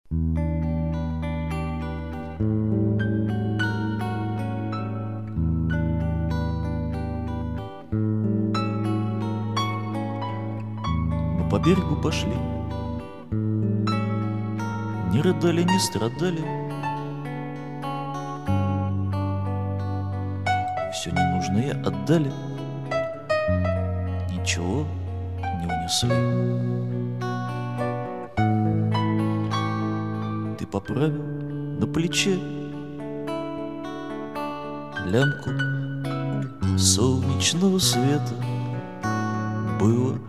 Мы по берегу пошли, не рыдали, не страдали, все ненужное отдали, ничего не унесли. Ты поправил на плече лямку солнечного света. Было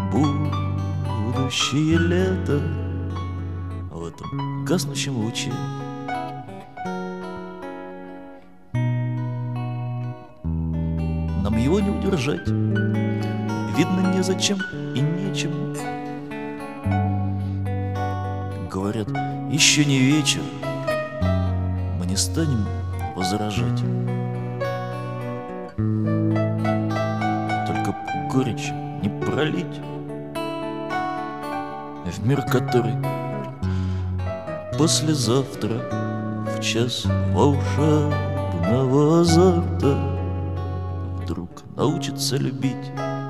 будущее лето в этом гаснущем луче. Нам его не удержать, видно, незачем и нечем. Говорят, еще не вечер, мы не станем возражать. Только горечь не пролить в мир, который послезавтра в час волшебного азарта вдруг научится любить.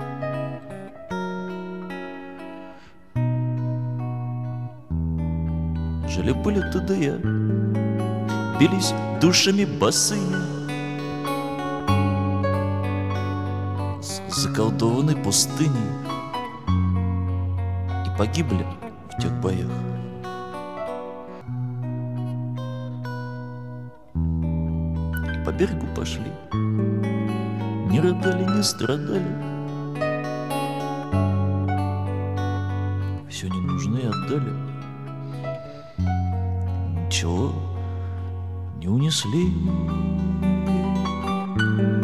Жили-были ты да я, бились душами босыми с заколдованной пустыней и погибли в тех боях. И по берегу пошли, не рыдали, не страдали, все ненужное отдали, ничего не унесли.